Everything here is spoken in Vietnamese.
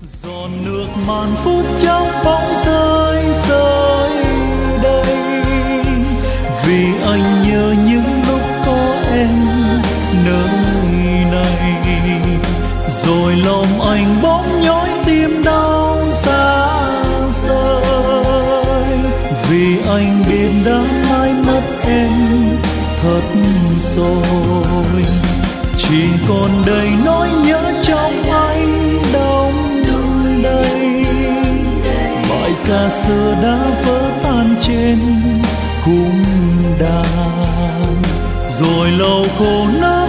giọt nước màn phút chốc bóng rơi rơi đây, vì anh nhớ những lúc có em nơi này. Rồi lòng anh bỗng nhói tim đau xa rời, vì anh biết đã mãi mất em thật rồi. Chỉ còn đầy nỗi nhớ trong anh đong đầy, bài ca xưa đã vỡ tan trên cung đàn. Rồi lâu khổ nắng